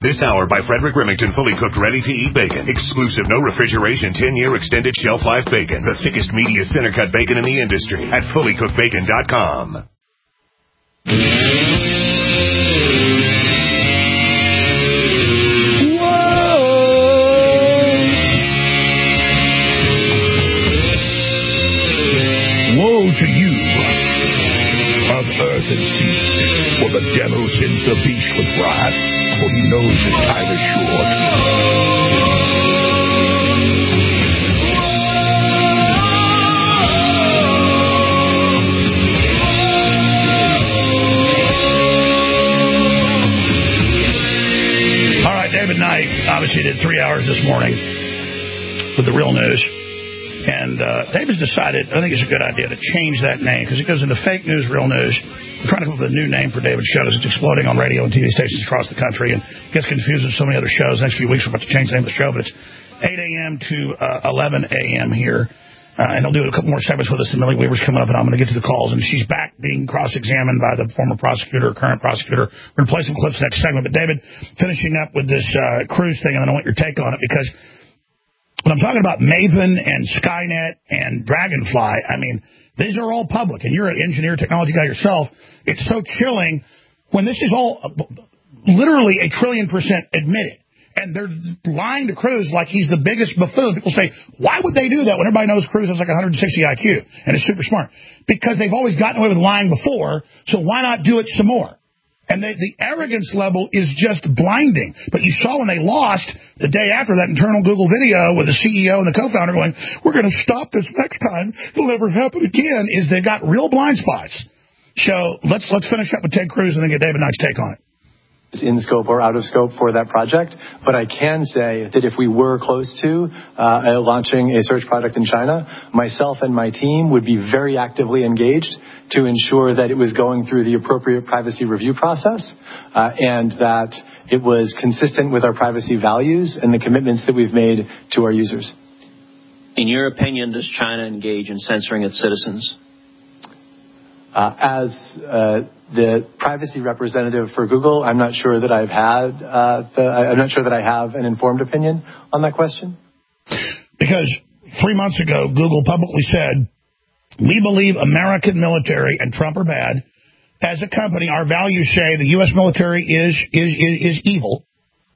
This hour by Frederick Remington, fully cooked, ready-to-eat bacon. Exclusive, no refrigeration, 10-year extended shelf life bacon. The thickest, meatiest, center-cut bacon in the industry at fullycookedbacon.com. Woe to you of earth and sea, for the devil sends the beast with wrath, for he knows his time is short. All right, David Knight obviously did 3 hours this morning with the Real News. And David's decided, I think it's a good idea to change that name because it goes into fake news, real news. We're trying to come up with a new name for David's shows. It's exploding on radio and TV stations across the country and gets confused with so many other shows. Next few weeks, we're about to change the name of the show, but it's 8 a.m. to 11 a.m. here. And he'll do a couple more segments with us. And Millie Weaver's coming up, and I'm going to get to the calls. And she's back being cross-examined by the former prosecutor, current prosecutor. We're going to play some clips next segment. But, David, finishing up with this cruise thing, and I want your take on it because when I'm talking about Maven and Skynet and Dragonfly, I mean, these are all public. And you're an engineer, technology guy yourself. It's so chilling when this is all literally 1 trillion% admitted. And they're lying to Cruz like he's the biggest buffoon. People say, why would they do that when everybody knows Cruz has like 160 IQ and is super smart? Because they've always gotten away with lying before, so why not do it some more? And the arrogance level is just blinding. But you saw when they lost the day after that internal Google video with the CEO and the co-founder going, we're going to stop this next time. It'll never happen again, is they've got real blind spots. So let's finish up with Ted Cruz and then get David Knight's take on it. In scope or out of scope for that project, but I can say that if we were close to launching a search project in China, myself and my team would be very actively engaged to ensure that it was going through the appropriate privacy review process and that it was consistent with our privacy values and the commitments that we've made to our users. In your opinion, does China engage in censoring its citizens? As the privacy representative for Google, I'm not sure that I have an informed opinion on that question. Because 3 months ago, Google publicly said, we believe American military and Trump are bad. As a company, our values say the U.S. military is evil.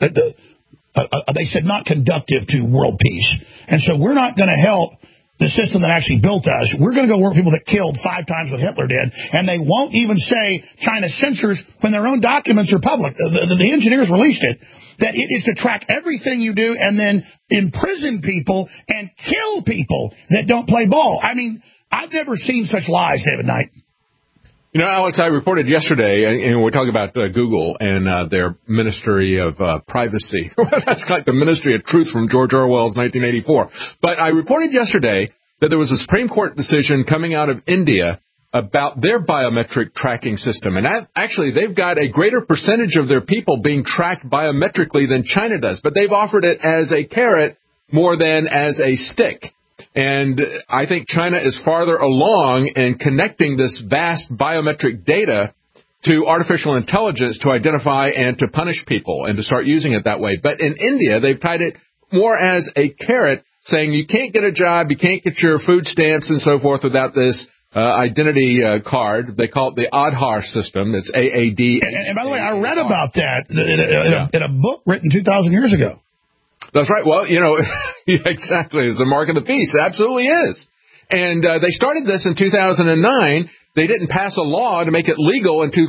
They said not conductive to world peace. And so we're not going to help the system that actually built us. We're going to go work with people that killed 5 times what Hitler did, and they won't even say China censors when their own documents are public. The engineers released it, that it is to track everything you do and then imprison people and kill people that don't play ball. I mean, I've never seen such lies, David Knight. You know, Alex, I reported yesterday, and we're talking about Google and their Ministry of Privacy. That's like the Ministry of Truth from George Orwell's 1984. But I reported yesterday that there was a Supreme Court decision coming out of India about their biometric tracking system. And actually, they've got a greater percentage of their people being tracked biometrically than China does. But they've offered it as a carrot more than as a stick. And I think China is farther along in connecting this vast biometric data to artificial intelligence to identify and to punish people and to start using it that way. But in India, they've tied it more as a carrot, saying you can't get a job, you can't get your food stamps and so forth without this identity card. They call it the Aadhaar system. It's AAD. And by the way, I read about that in a book written 2,000 years ago. That's right. Well, you know, exactly. It's a mark of the beast. It absolutely is. And they started this in 2009. They didn't pass a law to make it legal. In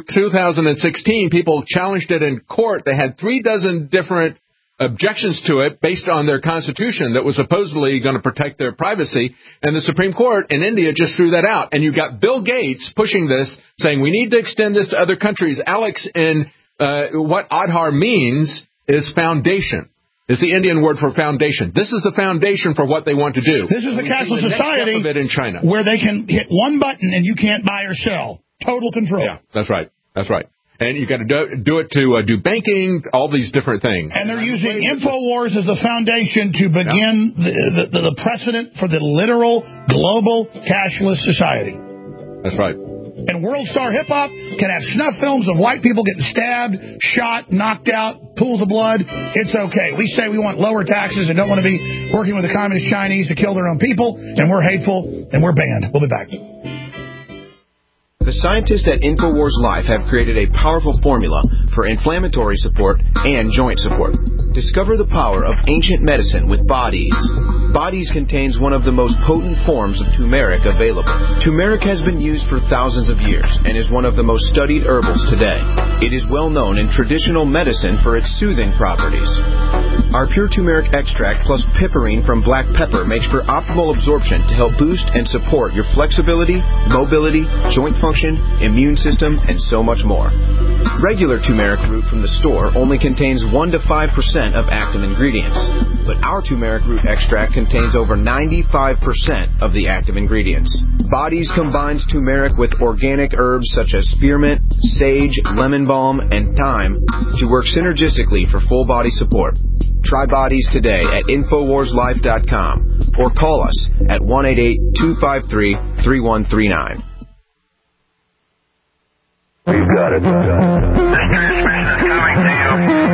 2016, people challenged it in court. They had 36 different objections to it based on their constitution that was supposedly going to protect their privacy. And the Supreme Court in India just threw that out. And you've got Bill Gates pushing this, saying we need to extend this to other countries. Alex, and what Aadhaar means is foundation. It's the Indian word for foundation. This is the foundation for what they want to do. This is the cashless society of it in China, where they can hit one button and you can't buy or sell. Total control. Yeah, that's right. That's right. And you got to do it to do banking, all these different things. And they're using InfoWars as the foundation to begin the precedent for the literal global cashless society. That's right. And World Star Hip Hop can have snuff films of white people getting stabbed, shot, knocked out, pools of blood. It's okay. We say we want lower taxes and don't want to be working with the communist Chinese to kill their own people, and we're hateful, and we're banned. We'll be back. The scientists at InfoWars Life have created a powerful formula for inflammatory support and joint support. Discover the power of ancient medicine with Bodies. Bodies contains one of the most potent forms of turmeric available. Turmeric has been used for thousands of years and is one of the most studied herbals today. It is well known in traditional medicine for its soothing properties. Our pure turmeric extract plus piperine from black pepper makes for optimal absorption to help boost and support your flexibility, mobility, joint function, immune system, and so much more. Regular turmeric root from the store only contains 1 to 5% of active ingredients, but our turmeric root extract contains over 95% of the active ingredients. Bodies combines turmeric with organic herbs such as spearmint, sage, lemon balm, and thyme to work synergistically for full body support. Try Bodies today at InfoWarsLife.com or call us at 1-888-253-3139. You got it. This transmission is coming to you.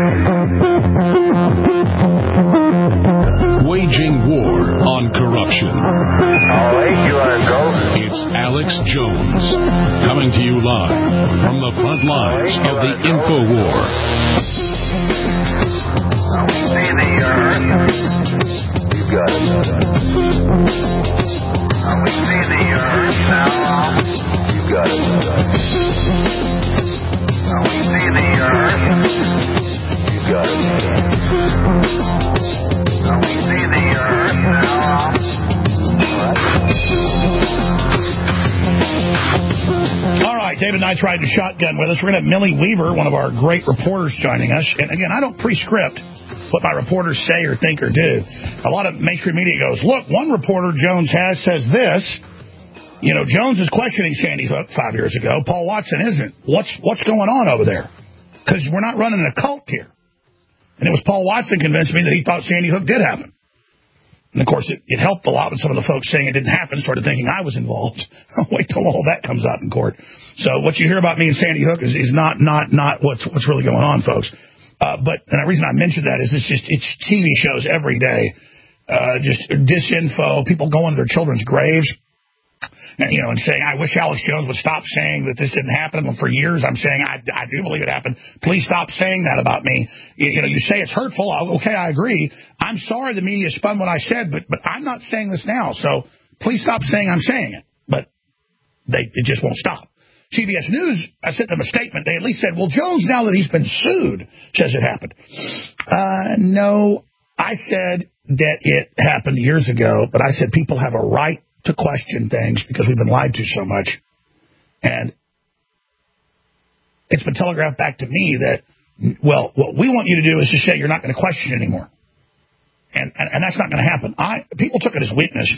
Waging war on corruption. All right, you want to go? It's Alex Jones, coming to you live from the front lines of the InfoWar. We see the earth. You got it. We see the earth now. You got it. We see the earth. You got it. We see the earth now. All right, David Knight's riding a shotgun with us. We're going to have Millie Weaver, one of our great reporters, joining us. And again, I don't pre-script what my reporters say or think or do. A lot of mainstream media goes, look, one reporter Jones has says this. You know, Jones is questioning Sandy Hook 5 years ago. Paul Watson isn't. What's going on over there? Because we're not running a cult here. And it was Paul Watson convinced me that he thought Sandy Hook did happen. And, of course, it helped a lot with some of the folks saying it didn't happen, started thinking I was involved. Wait till all that comes out in court. So what you hear about me and Sandy Hook is not what's really going on, folks. But the reason I mention that is it's TV shows every day. Just disinfo, people going to their children's graves. And, you know, and saying, I wish Alex Jones would stop saying that this didn't happen. And for years, I'm saying, I do believe it happened. Please stop saying that about me. You know, you say it's hurtful. Okay, I agree. I'm sorry the media spun what I said, but I'm not saying this now. So please stop saying I'm saying it. But it just won't stop. CBS News, I sent them a statement. They at least said, well, Jones, now that he's been sued, says it happened. No, I said that it happened years ago, but I said people have a right to question things because we've been lied to so much. And it's been telegraphed back to me that, well, what we want you to do is to say you're not going to question anymore. And that's not going to happen. People took it as weakness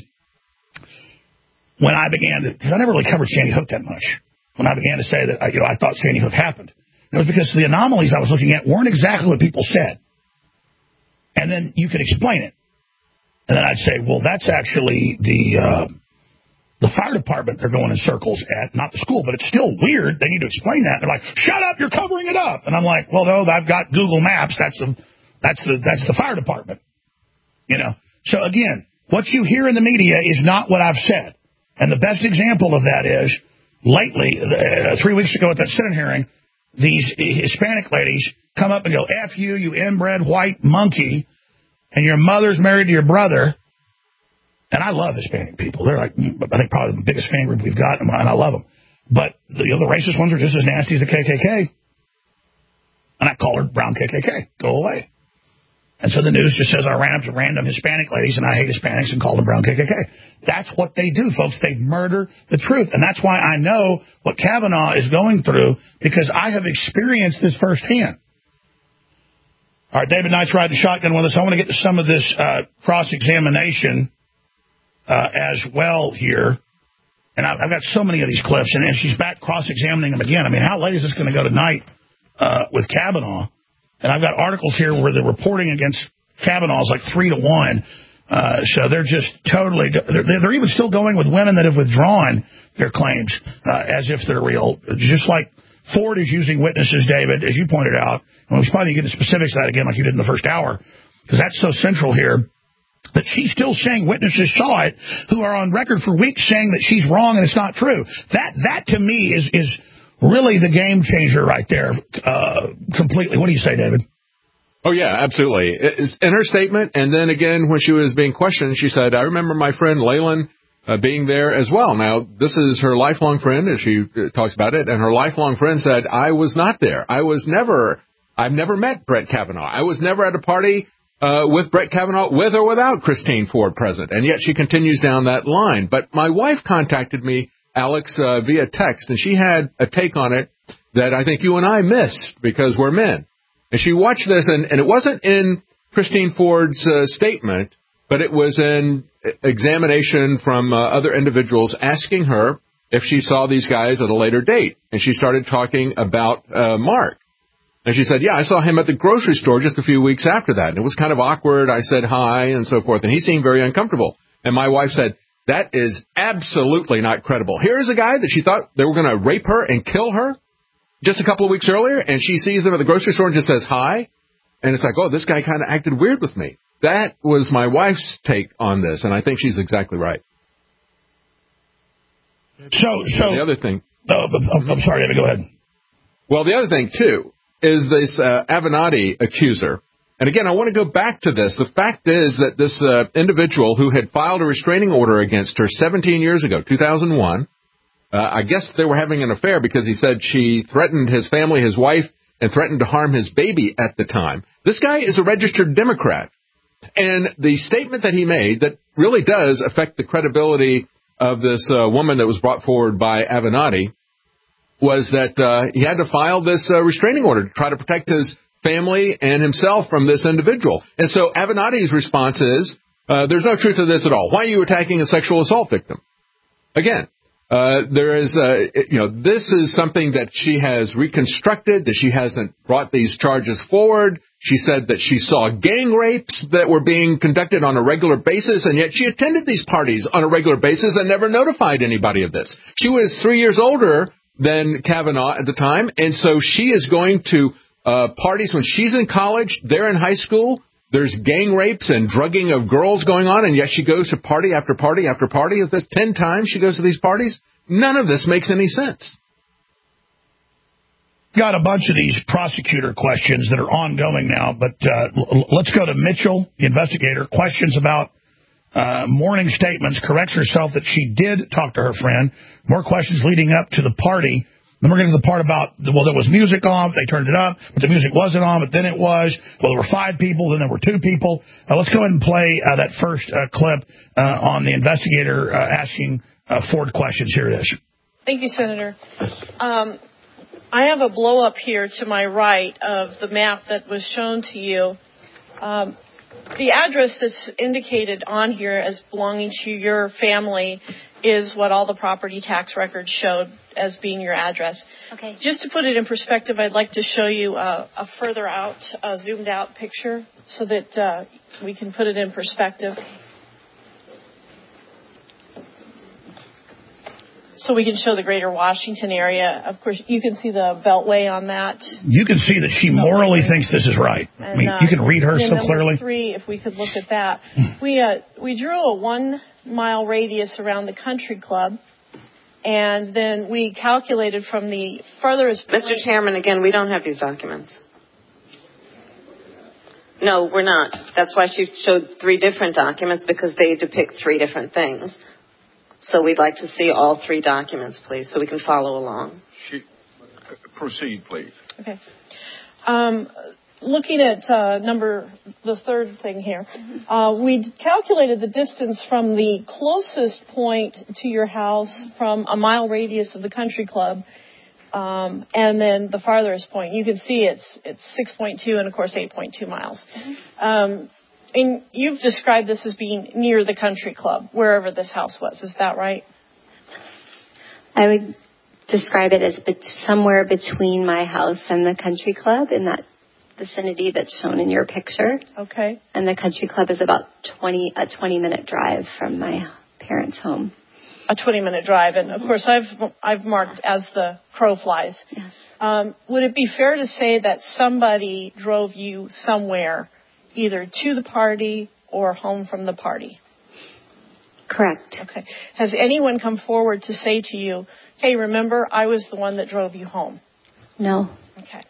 when I began to, because I never really covered Sandy Hook that much, when I began to say that, I thought Sandy Hook happened. And it was because the anomalies I was looking at weren't exactly what people said. And then you could explain it. And then I'd say, well, that's actually the fire department they're going in circles at, not the school, but it's still weird. They need to explain that. They're like, shut up, you're covering it up. And I'm like, well, no, I've got Google Maps. That's the fire department. You know. So again, what you hear in the media is not what I've said. And the best example of that is lately, 3 weeks ago at that Senate hearing, these Hispanic ladies come up and go, F you, you inbred white monkey. And your mother's married to your brother, and I love Hispanic people. They're like, I think probably the biggest fan group we've got, and I love them. But the racist ones are just as nasty as the KKK. And I call her brown KKK. Go away. And so the news just says I ran up to random Hispanic ladies, and I hate Hispanics, and called them brown KKK. That's what they do, folks. They murder the truth. And that's why I know what Kavanaugh is going through, because I have experienced this firsthand. All right, David Knight's riding shotgun with us. I want to get to some of this cross-examination as well here. And I've got so many of these clips, and she's back cross-examining them again. I mean, how late is this going to go tonight with Kavanaugh? And I've got articles here where the reporting against Kavanaugh is like 3-1. So they're just totally, they're even still going with women that have withdrawn their claims as if they're real. Just like Ford is using witnesses, David, as you pointed out. And we'll probably get into specifics of that again like you did in the first hour, because that's so central here. That she's still saying witnesses saw it who are on record for weeks saying that she's wrong and it's not true. That to me is really the game changer right there, completely. What do you say, David? Oh, yeah, absolutely. In her statement, and then again when she was being questioned, she said, I remember my friend Leyland being there as well. Now, this is her lifelong friend, as she talks about it, and her lifelong friend said, I was not there. I've never met Brett Kavanaugh. I was never at a party with Brett Kavanaugh, with or without Christine Ford present. And yet she continues down that line. But my wife contacted me, Alex, via text, and she had a take on it that I think you and I missed because we're men. And she watched this, and it wasn't in Christine Ford's statement, but it was in examination from other individuals asking her if she saw these guys at a later date. And she started talking about Mark. And she said, yeah, I saw him at the grocery store just a few weeks after that. And it was kind of awkward. I said hi and so forth. And he seemed very uncomfortable. And my wife said, that is absolutely not credible. Here's a guy that she thought they were going to rape her and kill her just a couple of weeks earlier. And she sees them at the grocery store and just says hi. And it's like, oh, this guy kind of acted weird with me. That was my wife's take on this. And I think she's exactly right. So the other thing. I'm sorry, David, go ahead. Well, the other thing, too, is this Avenatti accuser. And again, I want to go back to this. The fact is that this individual who had filed a restraining order against her 17 years ago, 2001, I guess they were having an affair because he said she threatened his family, his wife, and threatened to harm his baby at the time. This guy is a registered Democrat. And the statement that he made that really does affect the credibility of this woman that was brought forward by Avenatti was that he had to file this restraining order to try to protect his family and himself from this individual. And so Avenatti's response is, there's no truth to this at all. Why are you attacking a sexual assault victim? Again, this is something that she has reconstructed, that she hasn't brought these charges forward. She said that she saw gang rapes that were being conducted on a regular basis, and yet she attended these parties on a regular basis and never notified anybody of this. She was 3 years older than Kavanaugh at the time, and so she is going to parties when she's in college, they're in high school. There's gang rapes and drugging of girls going on, and yet she goes to party after party after party. If that's 10 times she goes to these parties, none of this makes any sense. Got a bunch of these prosecutor questions that are ongoing now, but let's go to Mitchell, the investigator. Questions about morning statements, corrects herself that she did talk to her friend. More questions leading up to the party. Then we're getting to the part about, well, there was music on, they turned it up, but the music wasn't on, but then it was. Well, there were 5 people, then there were 2 people. Let's go ahead and play that first clip on the investigator asking Ford questions. Here it is. Thank you, Senator. I have a blow-up here to my right of the map that was shown to you. The address that's indicated on here as belonging to your family is what all the property tax records showed as being your address. Okay. Just to put it in perspective, I'd like to show you a further out, zoomed out picture so that we can put it in perspective. So we can show the greater Washington area. Of course, you can see the Beltway on that. You can see that she morally thinks this is right. And, I mean, you can read her so clearly. 3, if we could look at that. We drew a 1-mile radius around the country club, and then we calculated from the furthest point. Mr. Chairman, again, we don't have these documents. No, we're not. That's why she showed 3 different documents, because they depict 3 different things. So we'd like to see all 3 documents, please, so we can follow along. Proceed, please. Okay. Looking at the third thing here, we calculated the distance from the closest point to your house from a mile radius of the country club, and then the farthest point. You can see it's 6.2 and, of course, 8.2 miles. And you've described this as being near the country club, wherever this house was. Is that right? I would describe it as somewhere between my house and the country club in that vicinity that's shown in your picture. Okay. And the country club is about a 20-minute drive from my parents' home. A 20-minute drive, and of course I've marked as the crow flies. Yes. Would it be fair to say that somebody drove you somewhere, either to the party or home from the party? Correct. Okay. Has anyone come forward to say to you, hey, remember, I was the one that drove you home? No. Okay.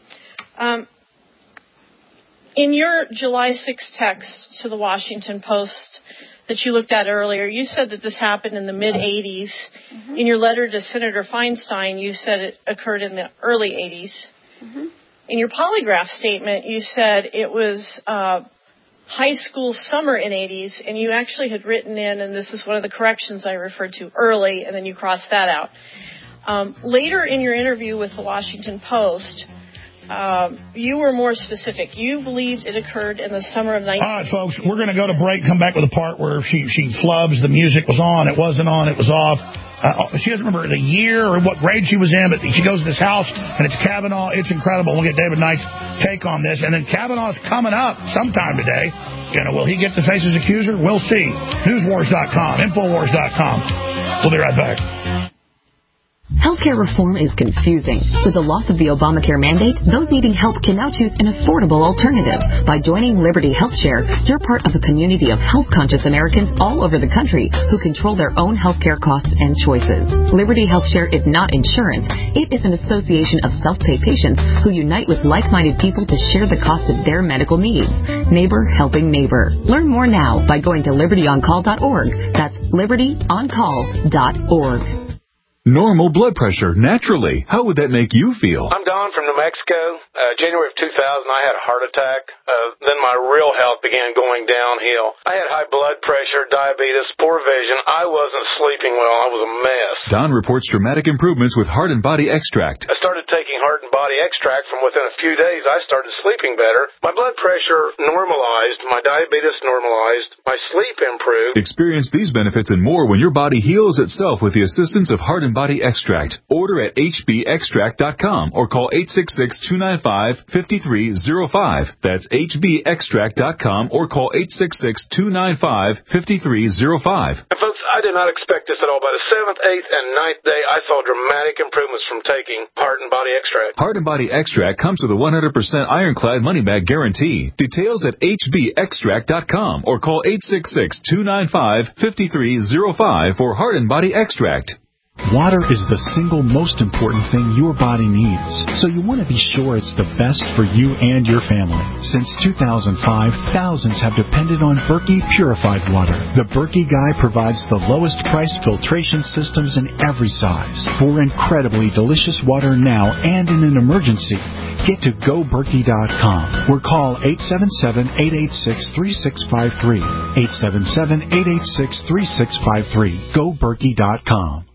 In your July 6th text to the Washington Post that you looked at earlier, you said that this happened in the mid-'80s. Mm-hmm. In your letter to Senator Feinstein, you said it occurred in the early 80s. Mm-hmm. In your polygraph statement, you said it was high school summer in 80s, and you actually had written in, and this is one of the corrections I referred to, early, and then you crossed that out. Later in your interview with the Washington Post, you were more specific. You believed it occurred in the summer of 19... All right, folks, we're going to go to break, come back with the part where she flubs, the music was on, it wasn't on, it was off. She doesn't remember the year or what grade she was in, but she goes to this house, and it's Kavanaugh. It's incredible. We'll get David Knight's take on this. And then Kavanaugh's coming up sometime today. Will he get to face his accuser? We'll see. Newswars.com, Infowars.com. We'll be right back. Healthcare reform is confusing. With the loss of the Obamacare mandate, those needing help can now choose an affordable alternative. By joining Liberty HealthShare, you're part of a community of health-conscious Americans all over the country who control their own healthcare costs and choices. Liberty HealthShare is not insurance. It is an association of self-pay patients who unite with like-minded people to share the cost of their medical needs. Neighbor helping neighbor. Learn more now by going to libertyoncall.org. That's libertyoncall.org. Normal blood pressure, naturally. How would that make you feel? I'm Don from New Mexico. January of 2000, I had a heart attack. Then my real health began going downhill. I had high blood pressure, diabetes, poor vision. I wasn't sleeping well. I was a mess. Don reports dramatic improvements with Heart and Body Extract. I started taking Heart and Body Extract. From within a few days, I started sleeping better. My blood pressure normalized. My diabetes normalized. My sleep improved. Experience these benefits and more when your body heals itself with the assistance of Heart and Body Extract. Order at hbextract.com or call 866-295-5305. That's hbextract.com or call 866-295-5305. And folks, I did not expect this at all. By the 7th, 8th, and 9th day, I saw dramatic improvements from taking Heart and Body Extract. Heart and Body Extract comes with a 100% ironclad money-back guarantee. Details at hbextract.com or call 866-295-5305 for Heart and Body Extract. Water is the single most important thing your body needs, so you want to be sure it's the best for you and your family. Since 2005, thousands have depended on Berkey purified water. The Berkey Guy provides the lowest priced filtration systems in every size. For incredibly delicious water now and in an emergency, get to GoBerkey.com or call 877-886-3653. 877-886-3653. GoBerkey.com.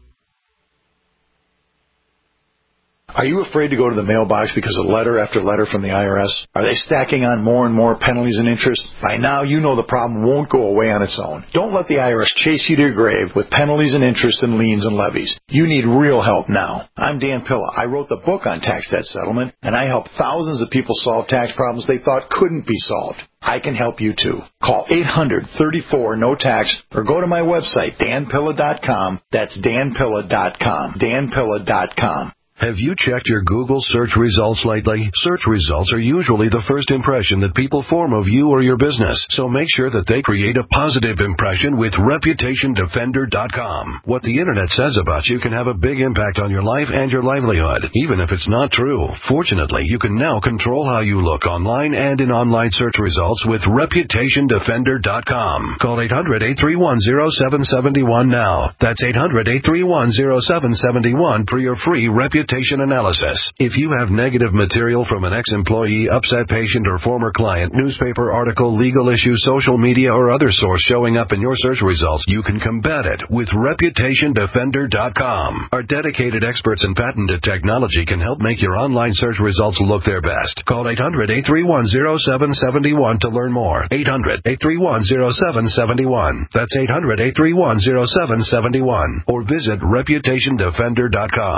Are you afraid to go to the mailbox because of letter after letter from the IRS? Are they stacking on more and more penalties and interest? By now, you know the problem won't go away on its own. Don't let the IRS chase you to your grave with penalties and interest and liens and levies. You need real help now. I'm Dan Pilla. I wrote the book on tax debt settlement, and I help thousands of people solve tax problems they thought couldn't be solved. I can help you too. Call 800-34-NO-TAX or go to my website, danpilla.com. That's danpilla.com. danpilla.com. Have you checked your Google search results lately? Search results are usually the first impression that people form of you or your business, so make sure that they create a positive impression with ReputationDefender.com. What the Internet says about you can have a big impact on your life and your livelihood, even if it's not true. Fortunately, you can now control how you look online and in online search results with ReputationDefender.com. Call 800-831-0771 now. That's 800-831-0771 for your free reputation analysis. If you have negative material from an ex-employee, upset patient, or former client, newspaper article, legal issue, social media, or other source showing up in your search results, you can combat it with ReputationDefender.com. Our dedicated experts in patented technology can help make your online search results look their best. Call 800-831-0771 to learn more. 800-831-0771. That's 800-831-0771. Or visit ReputationDefender.com.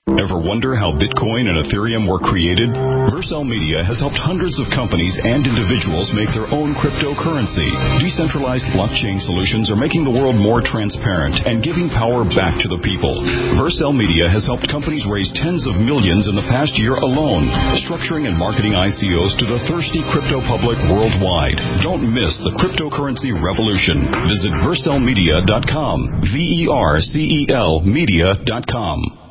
Ever wonder how Bitcoin and Ethereum were created? Vercel Media has helped hundreds of companies and individuals make their own cryptocurrency. Decentralized blockchain solutions are making the world more transparent and giving power back to the people. Vercel Media has helped companies raise tens of millions in the past year alone, structuring and marketing ICOs to the thirsty crypto public worldwide. Don't miss the cryptocurrency revolution. Visit vercelmedia.com. VERCEL media.com.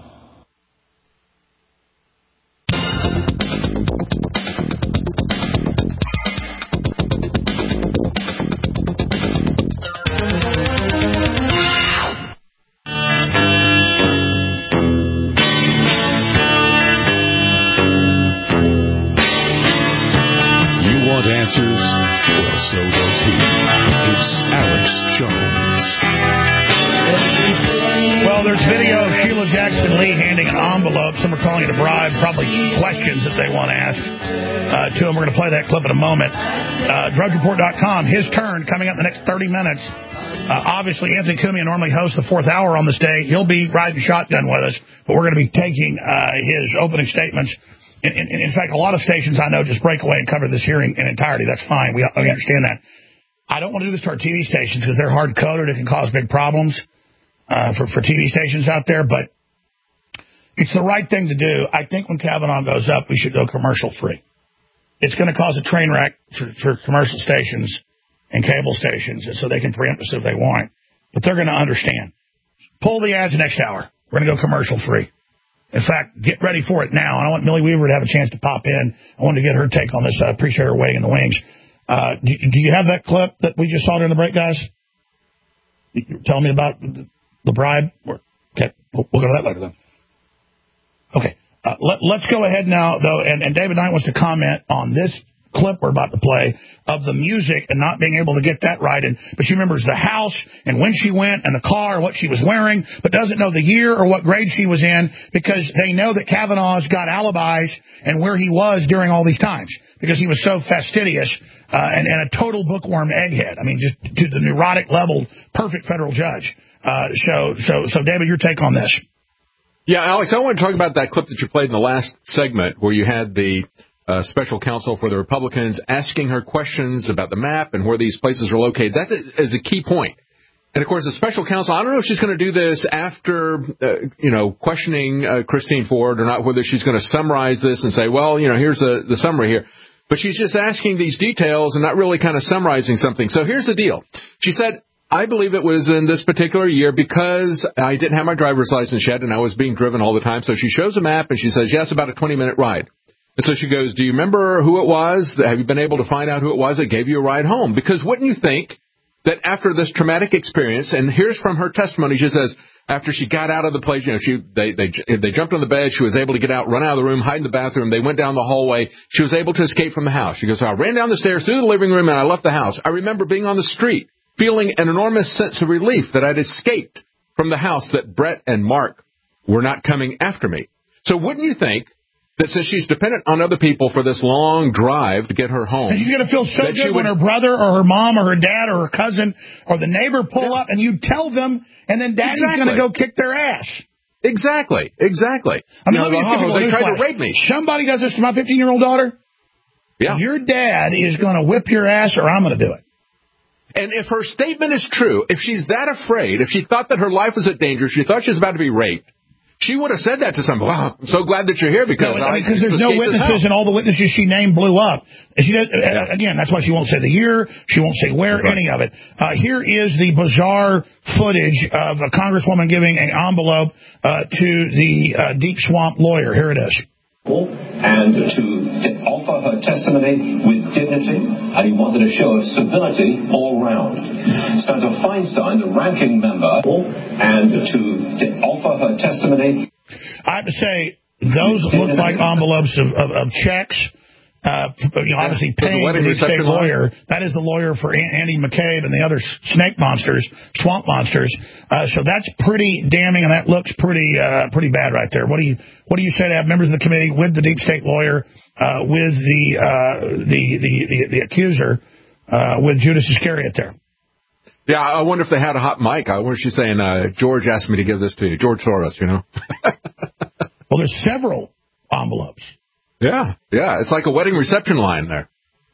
Answers? Well, so does he. It's Alex Jones. Well, there's video of Sheila Jackson Lee handing an envelope. Some are calling it a bribe, probably questions that they want asked to him. We're going to play that clip in a moment. DrudgeReport.com, his turn coming up in the next 30 minutes. Obviously, Anthony Cumia normally hosts the fourth hour on this day. He'll be riding shotgun with us, but we're going to be taking his opening statements. In fact, a lot of stations I know just break away and cover this hearing in entirety. That's fine. We understand that. I don't want to do this to our TV stations because they're hard-coded. It can cause big problems for TV stations out there, but it's the right thing to do. I think when Kavanaugh goes up, we should go commercial-free. It's going to cause a train wreck for commercial stations and cable stations, and so they can preempt us if they want. But they're going to understand. Pull the ads next hour. We're going to go commercial-free. In fact, get ready for it now. And I want Millie Weaver to have a chance to pop in. I wanted to get her take on this. I appreciate her waiting in the wings. Do you have that clip that we just saw during the break, guys? Tell me about the bribe. Okay, we'll go to that later then. Okay, let's go ahead now, though. And David Knight wants to comment on this clip we're about to play of the music and not being able to get that right. But she remembers the house and when she went and the car and what she was wearing, but doesn't know the year or what grade she was in because they know that Kavanaugh's got alibis and where he was during all these times because he was so fastidious and a total bookworm egghead. I mean, just to the neurotic level, perfect federal judge. So David, your take on this? Yeah, Alex, I want to talk about that clip that you played in the last segment where you had the special counsel for the Republicans asking her questions about the map and where these places are located. That is a key point. And, of course, the special counsel, I don't know if she's going to do this after, questioning Christine Ford or not, whether she's going to summarize this and say, well, here's the summary here. But she's just asking these details and not really kind of summarizing something. So here's the deal. She said, I believe it was in this particular year because I didn't have my driver's license yet and I was being driven all the time. So she shows a map and she says, yes, about a 20-minute ride. And so she goes, do you remember who it was? Have you been able to find out who it was that gave you a ride home? Because wouldn't you think that after this traumatic experience, and here's from her testimony, she says, after she got out of the place, they jumped on the bed, she was able to get out, run out of the room, hide in the bathroom, they went down the hallway, she was able to escape from the house. She goes, I ran down the stairs through the living room and I left the house. I remember being on the street, feeling an enormous sense of relief that I'd escaped from the house, that Brett and Mark were not coming after me. So wouldn't you think that since she's dependent on other people for this long drive to get her home, and she's going to feel so good when her brother or her mom or her dad or her cousin or the neighbor pull up and you tell them, and then daddy's going to go kick their ass. Exactly. I mean, they tried to rape me. Somebody does this to my 15-year-old daughter. Yeah. Your dad is going to whip your ass or I'm going to do it. And if her statement is true, if she's that afraid, if she thought that her life was at danger, she thought she was about to be raped, she would have said that to somebody. Wow, I'm so glad that you're here because there's no witnesses and all the witnesses she named blew up. And she again, that's why she won't say the year. She won't say where, any of it. Here is the bizarre footage of a congresswoman giving an envelope to the Deep Swamp lawyer. Here it is. And to offer her testimony with dignity, and he wanted to show civility all round. Senator Feinstein, the ranking member, and to offer her testimony. I have to say, those look like envelopes of checks. Obviously paying the state lawyer. That is the lawyer for Andy McCabe and the other swamp monsters. So that's pretty damning, and that looks pretty bad right there. What do you say to have members of the committee with the deep state lawyer, with the accuser, with Judas Iscariot there? Yeah, I wonder if they had a hot mic. I wonder if she's saying, George asked me to give this to you. George Soros, Well, there's several envelopes. Yeah. It's like a wedding reception line there.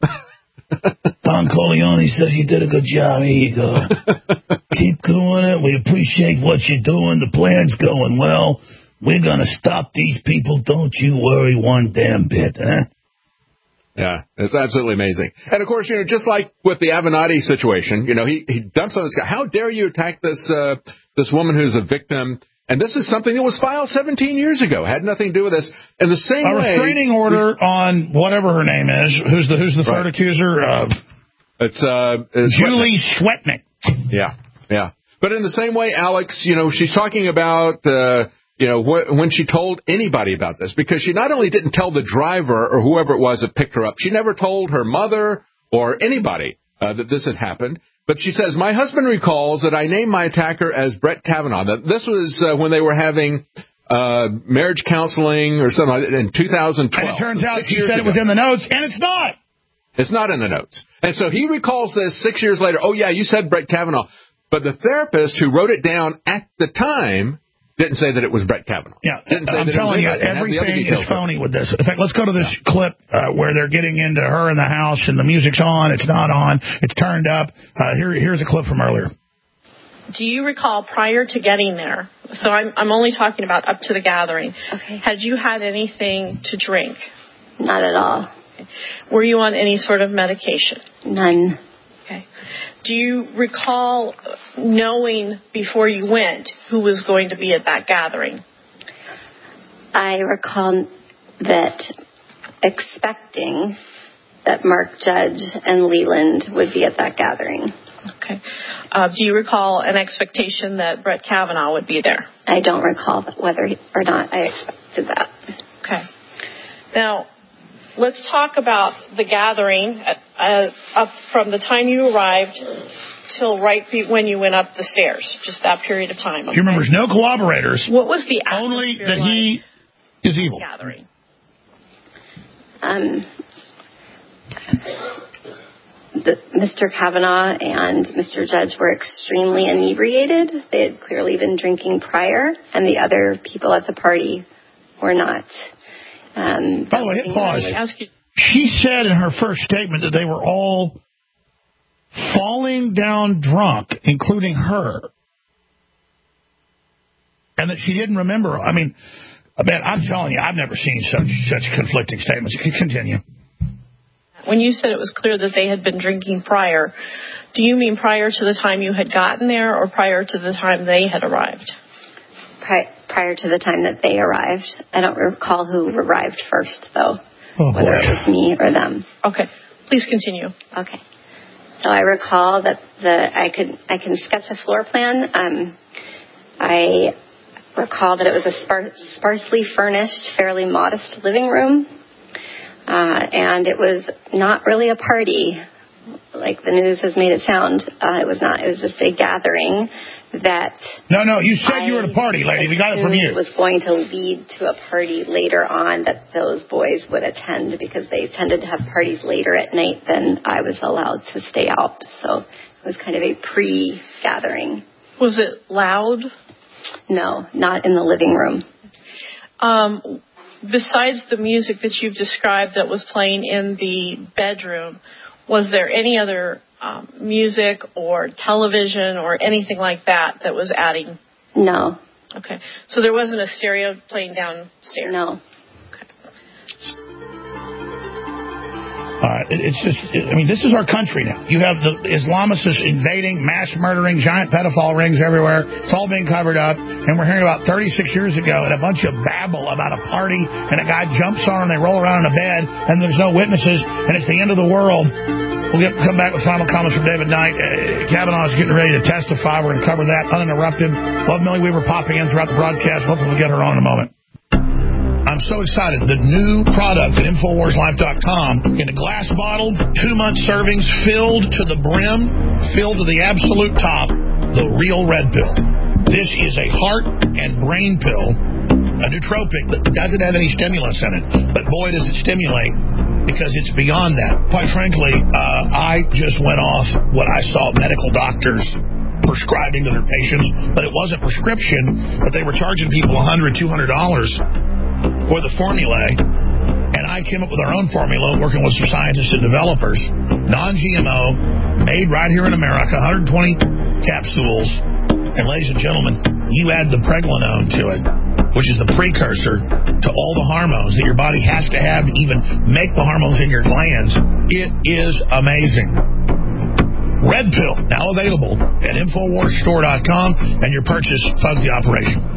Don Corleone says you did a good job. Here you go. Keep doing it. We appreciate what you're doing. The plan's going well. We're going to stop these people. Don't you worry one damn bit, huh? Yeah, it's absolutely amazing. And, of course, just like with the Avenatti situation, he dumps on this guy. How dare you attack this woman who's a victim? And this is something that was filed 17 years ago. Had nothing to do with this. In the same way... A restraining order on whatever her name is. Who's the third accuser? It's Julie Swetnick. Yeah. But in the same way, Alex, she's talking about... when she told anybody about this, because she not only didn't tell the driver or whoever it was that picked her up, she never told her mother or anybody that this had happened. But she says, my husband recalls that I named my attacker as Brett Kavanaugh. This was when they were having marriage counseling or something like that in 2012. And it turns out she said it was in the notes, and it's not. It's not in the notes. And so he recalls this 6 years later. Oh, yeah, you said Brett Kavanaugh. But the therapist who wrote it down at the time didn't say that it was Brett Kavanaugh. Yeah, I'm telling you, everything is phony with this. In fact, let's go to this clip where they're getting into her in the house, and the music's on, it's not on, it's turned up. Here's a clip from earlier. Do you recall prior to getting there, so I'm only talking about up to the gathering, had you had anything to drink? Not at all. Were you on any sort of medication? None. Okay. Do you recall knowing before you went who was going to be at that gathering? I recall that expecting that Mark Judge and Leland would be at that gathering. Okay. Do you recall an expectation that Brett Kavanaugh would be there? I don't recall whether or not I expected that. Okay. Now, let's talk about the gathering up from the time you arrived till right when you went up the stairs, just that period of time. Okay? He remembers no collaborators. What was the atmosphere only that he is evil. Gathering. Mr. Kavanaugh and Mr. Judge were extremely inebriated. They had clearly been drinking prior, and the other people at the party were not. By the way, pause. She said in her first statement that they were all falling down drunk, including her, and that she didn't remember. I mean, I'm telling you, I've never seen such conflicting statements. Continue. When you said it was clear that they had been drinking prior, do you mean prior to the time you had gotten there or prior to the time they had arrived? Prior to the time that they arrived. I don't recall who arrived first, though, whether it was me or them. Okay. Please continue. Okay. So I recall that I can sketch a floor plan. I recall that it was a sparsely furnished, fairly modest living room. And it was not really a party, like the news has made it sound. It was not. It was just a gathering that... No, you said you were at a party, lady. We got it from you. It was going to lead to a party later on that those boys would attend because they tended to have parties later at night than I was allowed to stay out. So it was kind of a pre-gathering. Was it loud? No, not in the living room. Besides the music that you've described that was playing in the bedroom, was there any other music or television or anything like that was adding? No. Okay. So there wasn't a stereo playing downstairs? No. Okay. It's just, this is our country now. You have the Islamists invading, mass murdering, giant pedophile rings everywhere. It's all being covered up. And we're hearing about 36 years ago and a bunch of babble about a party and a guy jumps on and they roll around in a bed and there's no witnesses and it's the end of the world. We'll come back with final comments from David Knight. Kavanaugh is getting ready to testify. We're going to cover that uninterrupted. Love Millie Weaver popping in throughout the broadcast. Hopefully we'll get her on in a moment. I'm so excited. The new product at InfoWarsLife.com in a glass bottle, 2-month servings, filled to the brim, filled to the absolute top, the Real Red Pill. This is a heart and brain pill, a nootropic that doesn't have any stimulants in it. But boy, does it stimulate, because it's beyond that. Quite frankly, I just went off what I saw medical doctors prescribing to their patients, but it wasn't prescription, but they were charging people $100, $200 for the formulae, and I came up with our own formula working with some scientists and developers. Non-GMO, made right here in America, 120 capsules. And ladies and gentlemen, you add the pregnenolone to it, which is the precursor to all the hormones that your body has to have to even make the hormones in your glands. It is amazing. Red Pill, now available at InfoWarsStore.com, and your purchase funds the operation.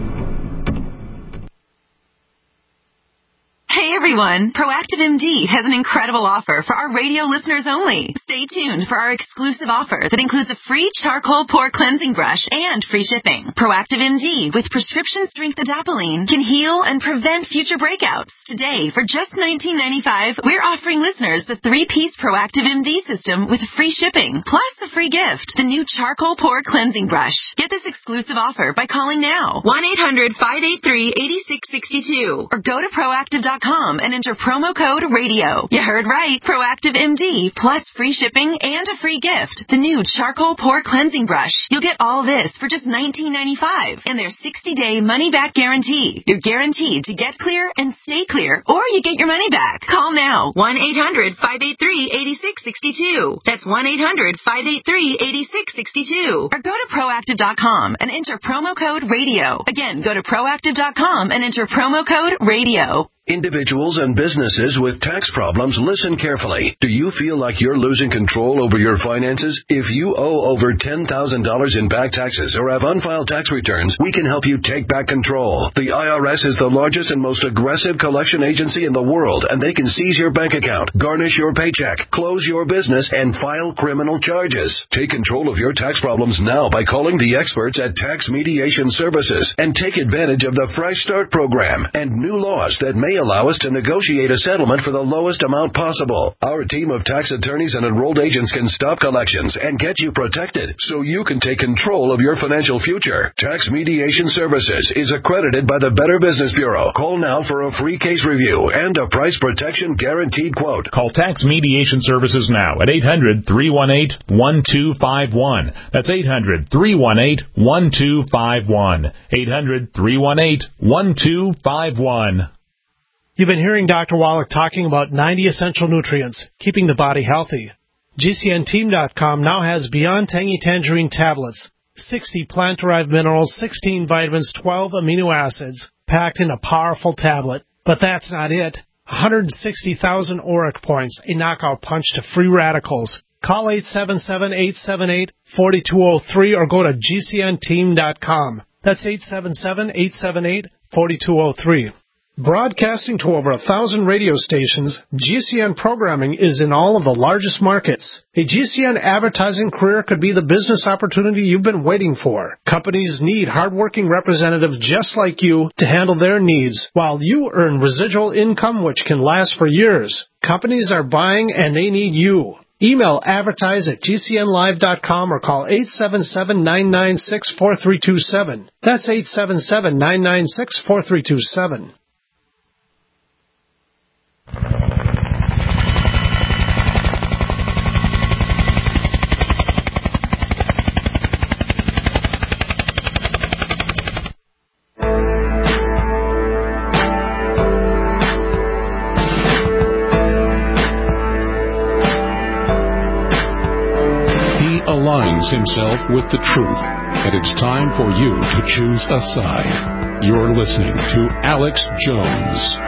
Hey everyone, Proactive MD has an incredible offer for our radio listeners only. Stay tuned for our exclusive offer that includes a free charcoal pore cleansing brush and free shipping. Proactive MD with prescription strength adapalene can heal and prevent future breakouts. Today, for just $19.95, we're offering listeners the 3-piece Proactive MD system with free shipping, plus a free gift, the new charcoal pore cleansing brush. Get this exclusive offer by calling now, 1-800-583-8662, or go to Proactive.com and enter promo code RADIO. You heard right. Proactive MD plus free shipping and a free gift. The new charcoal pore cleansing brush. You'll get all this for just $19.95 and their 60-day money-back guarantee. You're guaranteed to get clear and stay clear, or you get your money back. Call now. 1-800-583-8662. That's 1-800-583-8662. Or go to Proactive.com and enter promo code RADIO. Again, go to Proactive.com and enter promo code RADIO. Individuals and businesses with tax problems, listen carefully. Do you feel like you're losing control over your finances? If you owe over $10,000 in back taxes or have unfiled tax returns, we can help you take back control. The IRS is the largest and most aggressive collection agency in the world, and they can seize your bank account, garnish your paycheck, close your business, and file criminal charges. Take control of your tax problems now by calling the experts at Tax Mediation Services and take advantage of the Fresh Start program and new laws that may allow us to negotiate a settlement for the lowest amount possible. Our team of tax attorneys and enrolled agents can stop collections and get you protected so you can take control of your financial future. Tax Mediation Services is accredited by the Better Business Bureau. Call now for a free case review and a price protection guaranteed quote. Call Tax Mediation Services now at 800-318-1251. That's 800-318-1251. 800-318-1251. You've been hearing Dr. Wallach talking about 90 essential nutrients, keeping the body healthy. GCNteam.com now has Beyond Tangy Tangerine tablets, 60 plant-derived minerals, 16 vitamins, 12 amino acids, packed in a powerful tablet. But that's not it. 160,000 ORAC points, a knockout punch to free radicals. Call 877-878-4203 or go to GCNteam.com. That's 877-878-4203. Broadcasting to over 1,000 radio stations, GCN programming is in all of the largest markets. A GCN advertising career could be the business opportunity you've been waiting for. Companies need hardworking representatives just like you to handle their needs, while you earn residual income which can last for years. Companies are buying and they need you. Email advertise@gcnlive.com or call 877-996-4327. That's 877-996-4327. Aligns himself with the truth, and it's time for you to choose a side. You're listening to Alex Jones.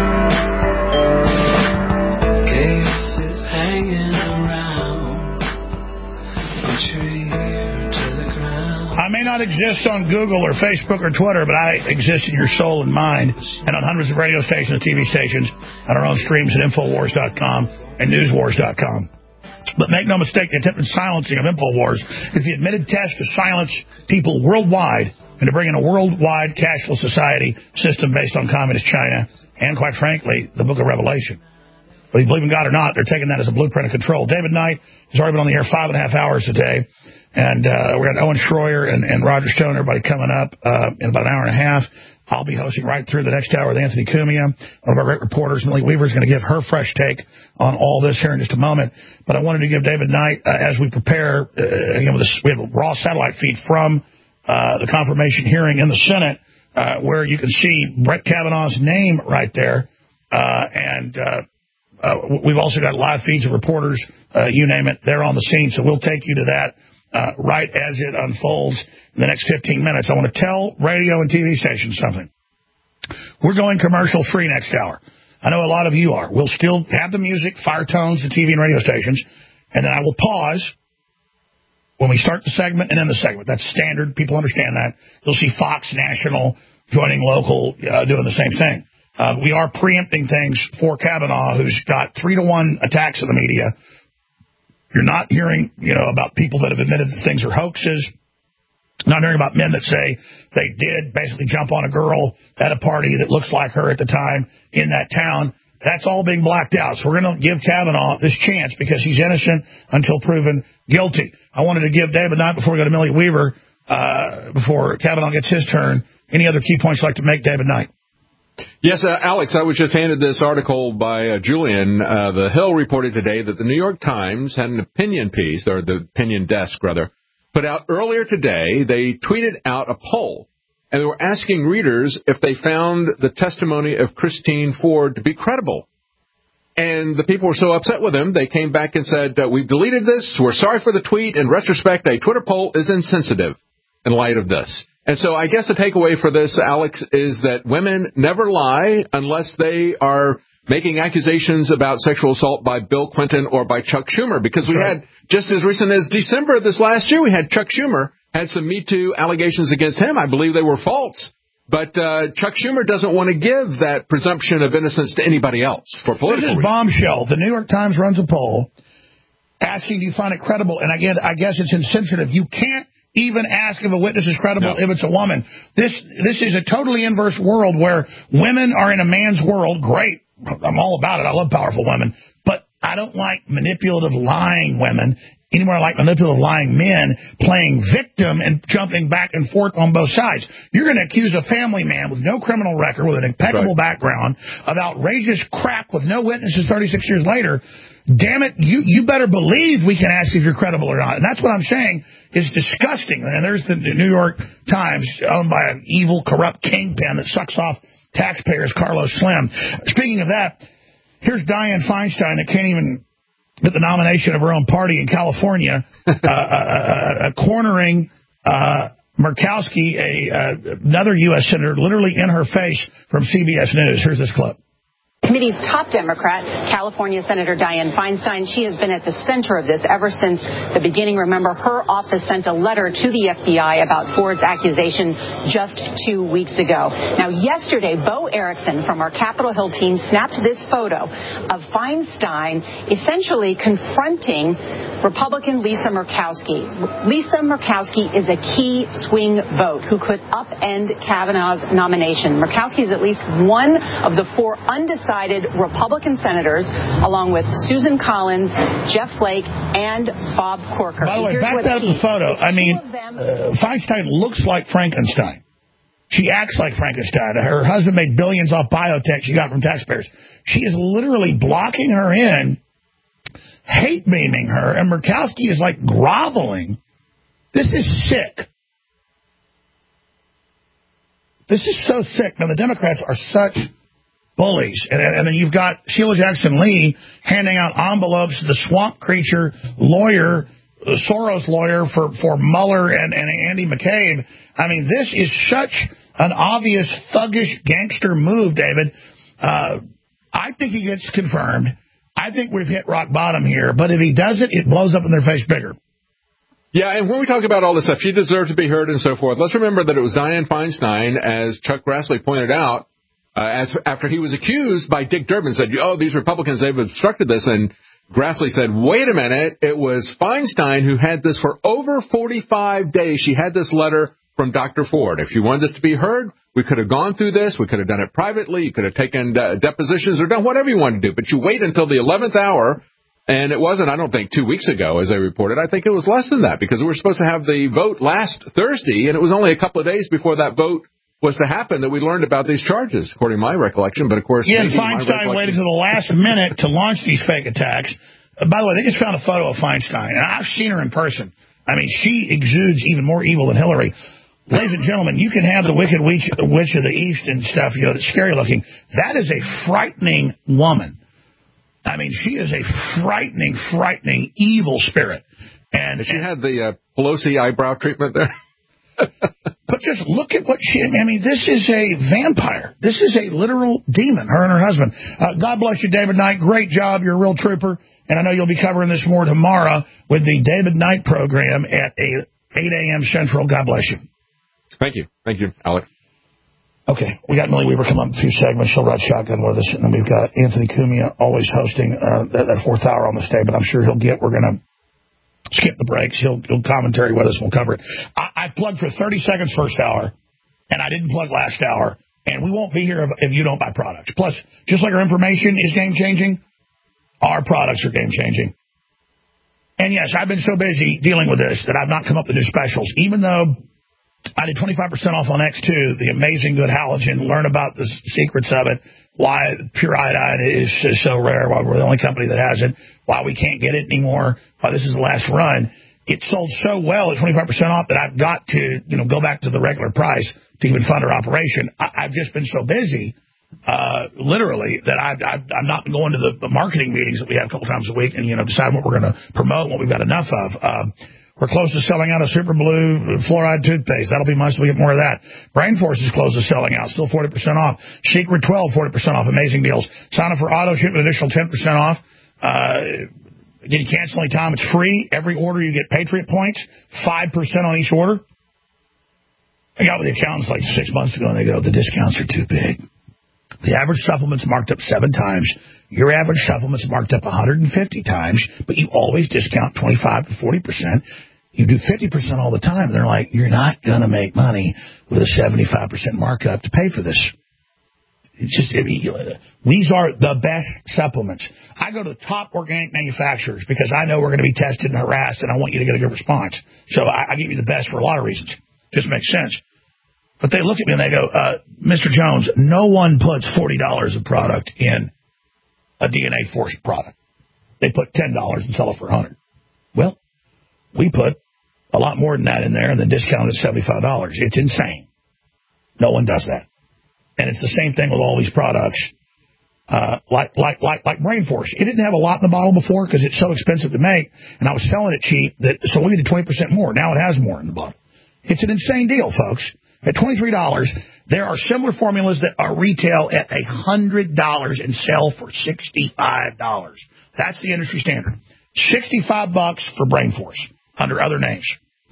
Chaos is hanging around from tree to the ground. I may not exist on Google or Facebook or Twitter, but I exist in your soul and mind, and on hundreds of radio stations and TV stations, on our own streams at Infowars.com and Newswars.com. But make no mistake, the attempted silencing of InfoWars is the admitted test to silence people worldwide and to bring in a worldwide cashless society system based on communist China and, quite frankly, the Book of Revelation. Whether you believe in God or not, they're taking that as a blueprint of control. David Knight has already been on the air 5.5 hours today, and we're got Owen Schroyer and Roger Stone, everybody coming up in about an hour and a half. I'll be hosting right through the next hour with Anthony Cumia. One of our great reporters, Millie Weaver, is going to give her fresh take on all this here in just a moment. But I wanted to give David Knight, as we prepare, again, we have a raw satellite feed from the confirmation hearing in the Senate where you can see Brett Kavanaugh's name right there. We've also got live feeds of reporters, you name it, they're on the scene. So we'll take you to that right as it unfolds in the next 15 minutes. I want to tell radio and TV stations something. We're going commercial free next hour. I know a lot of you are. We'll still have the music, fire tones, the TV and radio stations, and then I will pause when we start the segment and end the segment. That's standard. People understand that. You'll see Fox National joining local, doing the same thing. We are preempting things for Kavanaugh, who's got 3-to-1 attacks of the media. You're not hearing, about people that have admitted that things are hoaxes. Not hearing about men that say they did basically jump on a girl at a party that looks like her at the time in that town. That's all being blacked out. So we're going to give Kavanaugh this chance because he's innocent until proven guilty. I wanted to give David Knight, before we go to Millie Weaver, before Kavanaugh gets his turn, any other key points you'd like to make, David Knight? Yes, Alex, I was just handed this article by Julian. The Hill reported today that the New York Times had an opinion piece, or the opinion desk, rather, put out earlier today. They tweeted out a poll, and they were asking readers if they found the testimony of Christine Ford to be credible. And the people were so upset with him, they came back and said, we've deleted this. We're sorry for the tweet. In retrospect, a Twitter poll is insensitive in light of this. And so I guess the takeaway for this, Alex, is that women never lie unless they are making accusations about sexual assault by Bill Clinton or by Chuck Schumer. Because we had, just as recent as December of this last year, we had Chuck Schumer had some Me Too allegations against him. I believe they were false. But Chuck Schumer doesn't want to give that presumption of innocence to anybody else for political reasons. This is bombshell. The New York Times runs a poll asking, do you find it credible? And again, I guess it's insensitive. You can't even ask if a witness is credible if it's a woman. This is a totally inverse world where women are in a man's world. Great. I'm all about it. I love powerful women. But I don't like manipulative, lying women anymore. I like manipulative, lying men playing victim and jumping back and forth on both sides. You're going to accuse a family man with no criminal record, with an impeccable background, of outrageous crap with no witnesses 36 years later. Damn it, you better believe we can ask if you're credible or not. And that's what I'm saying is disgusting. And there's the New York Times, owned by an evil, corrupt kingpin that sucks off taxpayers, Carlos Slim. Speaking of that, here's Dianne Feinstein that can't even get the nomination of her own party in California, cornering Murkowski, another U.S. senator, literally in her face from CBS News. Here's this clip. Committee's top Democrat, California Senator Dianne Feinstein, she has been at the center of this ever since the beginning. Remember, her office sent a letter to the FBI about Ford's accusation just 2 weeks ago. Now, yesterday, Bo Erickson from our Capitol Hill team snapped this photo of Feinstein essentially confronting Republican Lisa Murkowski. Lisa Murkowski is a key swing vote who could upend Kavanaugh's nomination. Murkowski is at least one of the 4 undecided Republican senators, along with Susan Collins, Jeff Flake, and Bob Corker. By the way, back that up the photo. I mean, Feinstein looks like Frankenstein. She acts like Frankenstein. Her husband made billions off biotech she got from taxpayers. She is literally blocking her in, hate beaming her, and Murkowski is like groveling. This is sick. This is so sick. Now, the Democrats are such bullies. And then you've got Sheila Jackson Lee handing out envelopes to the swamp creature lawyer, Soros lawyer for Mueller and Andy McCabe. I mean, this is such an obvious thuggish gangster move, David. I think he gets confirmed. I think we've hit rock bottom here. But if he doesn't, it blows up in their face bigger. Yeah, and when we talk about all this stuff, she deserves to be heard and so forth. Let's remember that it was Dianne Feinstein, as Chuck Grassley pointed out, after he was accused by Dick Durbin, said, these Republicans, they've obstructed this. And Grassley said, wait a minute, it was Feinstein who had this for over 45 days. She had this letter from Dr. Ford. If you wanted this to be heard, we could have gone through this. We could have done it privately. You could have taken depositions or done whatever you wanted to do. But you wait until the 11th hour. And it wasn't, I don't think, 2 weeks ago, as they reported. I think it was less than that, because we were supposed to have the vote last Thursday, and it was only a couple of days before that vote was to happen that we learned about these charges, according to my recollection. But, of course, and Feinstein waited to the last minute to launch these fake attacks. By the way, they just found a photo of Feinstein, and I've seen her in person. I mean, she exudes even more evil than Hillary. ladies and gentlemen, you can have the Wicked Witch of the East and stuff, that's scary looking. That is a frightening woman. I mean, she is a frightening, evil spirit. And she had the Pelosi eyebrow treatment there. But just look at what this is a vampire. This is a literal demon, her and her husband. God bless you, David Knight. Great job. You're a real trooper. And I know you'll be covering this more tomorrow with the David Knight program at 8 a.m. Central. God bless you. Thank you. Thank you, Alex. Okay. We got Millie Weaver coming up in a few segments. She'll ride shotgun with us. And then we've got Anthony Cumia always hosting that fourth hour on the stage. But I'm sure we're going to skip the breaks. He'll commentary with us. We'll cover it. I plugged for 30 seconds first hour, and I didn't plug last hour. And we won't be here if you don't buy products. Plus, just like our information is game-changing, our products are game-changing. And, yes, I've been so busy dealing with this that I've not come up with new specials, even though I did 25% off on X2, the amazing good halogen, learn about the secrets of it, why pure iodine is so rare, why we're the only company that has it, why we can't get it anymore, why this is the last run. It sold so well at 25% off that I've got to, go back to the regular price to even fund our operation. I've just been so busy, literally, that I'm not going to the marketing meetings that we have a couple times a week and, decide what we're going to promote, what we've got enough of. We're close to selling out of Super Blue fluoride toothpaste. That'll be months till we get more of that. Brain Force is close to selling out, still 40% off. Secret 12, 40% off. Amazing deals. Sign up for auto ship, an additional 10% off. Again, cancel any time. It's free. Every order you get Patriot points, 5% on each order. I got with the accountants like 6 months ago, and they go, the discounts are too big. The average supplement's marked up 7 times. Your average supplement's marked up 150 times, but you always discount 25 to 40%. You do 50% all the time. They're like, you're not going to make money with a 75% markup to pay for this. It's just, these are the best supplements. I go to the top organic manufacturers because I know we're going to be tested and harassed, and I want you to get a good response. So I give you the best for a lot of reasons. Just makes sense. But they look at me and they go, Mr. Jones, no one puts $40 of product in a DNA Force product. They put $10 and sell it for $100. Well, we put a lot more than that in there, and the discount is $75. It's insane. No one does that. And it's the same thing with all these products, like Brain Force. It didn't have a lot in the bottle before because it's so expensive to make, and I was selling it cheap, so we did 20% more. Now it has more in the bottle. It's an insane deal, folks. At $23, there are similar formulas that are retail at $100 and sell for $65. That's the industry standard. $65 for Brain Force under other names.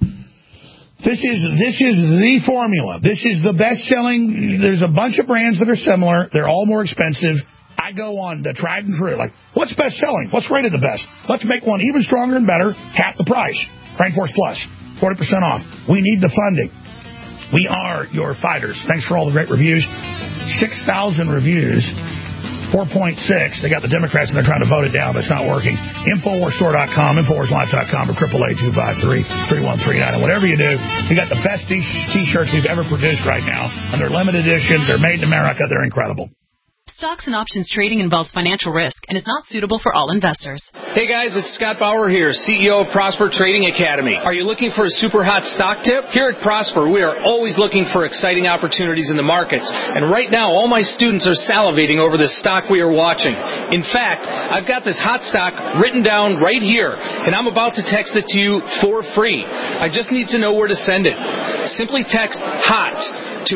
This is the formula. This is the best-selling. There's a bunch of brands that are similar. They're all more expensive. I go on the tried and true. Like, what's best-selling? What's rated the best? Let's make one even stronger and better, half the price. Brain Force Plus, 40% off. We need the funding. We are your fighters. Thanks for all the great reviews. 6,000 reviews. 4.6. They got the Democrats and they're trying to vote it down, but it's not working. InfoWarsStore.com, InfoWarsLife.com, or 888-253-3139. And whatever you do, we got the best T-shirts we've ever produced right now. And they're limited edition. They're made in America. They're incredible. Stocks and options trading involves financial risk and is not suitable for all investors. Hey guys, it's Scott Bauer here, CEO of Prosper Trading Academy. Are you looking for a super hot stock tip? Here at Prosper, we are always looking for exciting opportunities in the markets. And right now, all my students are salivating over this stock we are watching. In fact, I've got this hot stock written down right here, and I'm about to text it to you for free. I just need to know where to send it. Simply text HOT to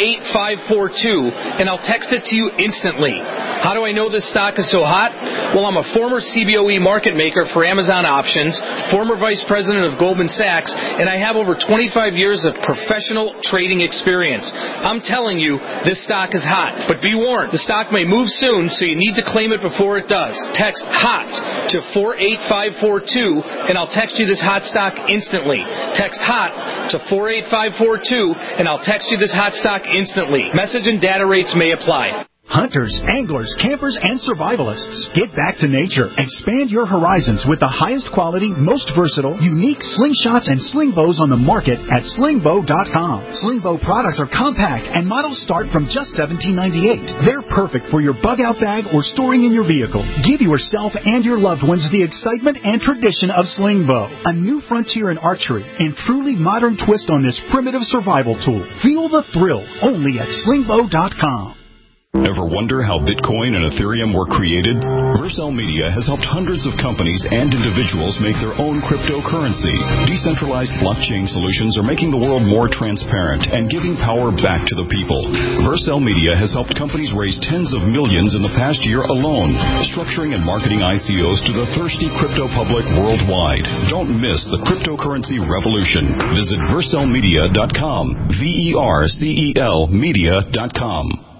48542, and I'll text it to you instantly. How do I know this stock is so hot? Well, I'm a former CBOE market maker for Amazon Options, former vice president of Goldman Sachs, and I have over 25 years of professional trading experience. I'm telling you, this stock is hot. But be warned, the stock may move soon, so you need to claim it before it does. Text HOT to 48542, and I'll text you this hot stock instantly. Text HOT to 48542, and I'll text you this hot stock instantly. Message and data rates may apply. Hunters, anglers, campers, and survivalists. Get back to nature. Expand your horizons with the highest quality, most versatile, unique slingshots and sling bows on the market at slingbow.com. Slingbow products are compact and models start from just $17.98. They're perfect for your bug-out bag or storing in your vehicle. Give yourself and your loved ones the excitement and tradition of Slingbow, a new frontier in archery and truly modern twist on this primitive survival tool. Feel the thrill only at slingbow.com. Ever wonder how Bitcoin and Ethereum were created? Vercel Media has helped hundreds of companies and individuals make their own cryptocurrency. Decentralized blockchain solutions are making the world more transparent and giving power back to the people. Vercel Media has helped companies raise tens of millions in the past year alone, structuring and marketing ICOs to the thirsty crypto public worldwide. Don't miss the cryptocurrency revolution. Visit vercelmedia.com, VERCEL media.com.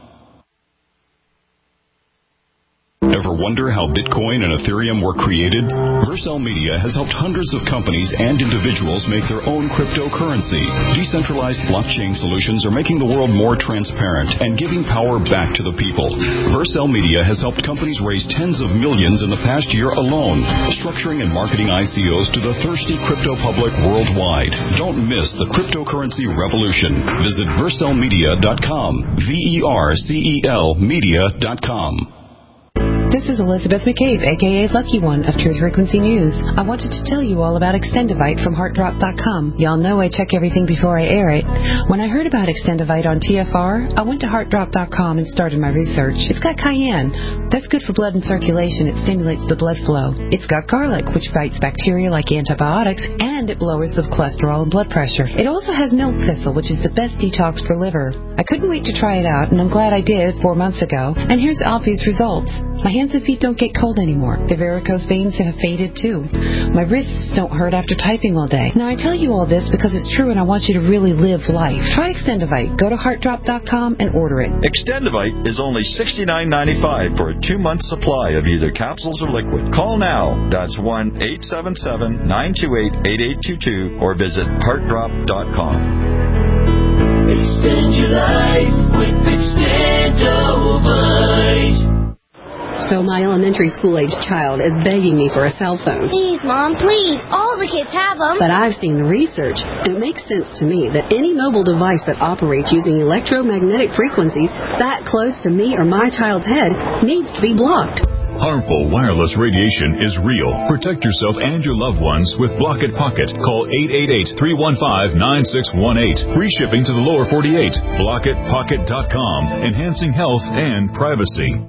Ever wonder how Bitcoin and Ethereum were created? Vercel Media has helped hundreds of companies and individuals make their own cryptocurrency. Decentralized blockchain solutions are making the world more transparent and giving power back to the people. Vercel Media has helped companies raise tens of millions in the past year alone, structuring and marketing ICOs to the thirsty crypto public worldwide. Don't miss the cryptocurrency revolution. Visit vercelmedia.com, VERCEL media.com. This is Elizabeth McCabe, a.k.a. Lucky One of Truth Frequency News. I wanted to tell you all about Extendivite from HeartDrop.com. Y'all know I check everything before I air it. When I heard about Extendivite on TFR, I went to HeartDrop.com and started my research. It's got cayenne. That's good for blood and circulation. It stimulates the blood flow. It's got garlic, which fights bacteria like antibiotics, and it lowers the cholesterol and blood pressure. It also has milk thistle, which is the best detox for liver. I couldn't wait to try it out, and I'm glad I did 4 months ago. And here's obvious results. My hands and feet don't get cold anymore. The varicose veins have faded too. My wrists don't hurt after typing all day. Now I tell you all this because it's true and I want you to really live life. Try Extendivite. Go to heartdrop.com and order it. Extendivite is only $69.95 for a 2-month supply of either capsules or liquid. Call now. That's 1-877-928-8822 or visit heartdrop.com. Extend your life with Extendivite. So my elementary school-age child is begging me for a cell phone. Please, Mom, please. All the kids have them. But I've seen the research, and it makes sense to me that any mobile device that operates using electromagnetic frequencies that close to me or my child's head needs to be blocked. Harmful wireless radiation is real. Protect yourself and your loved ones with Block It Pocket. Call 888-315-9618. Free shipping to the lower 48. BlockItPocket.com. Enhancing health and privacy.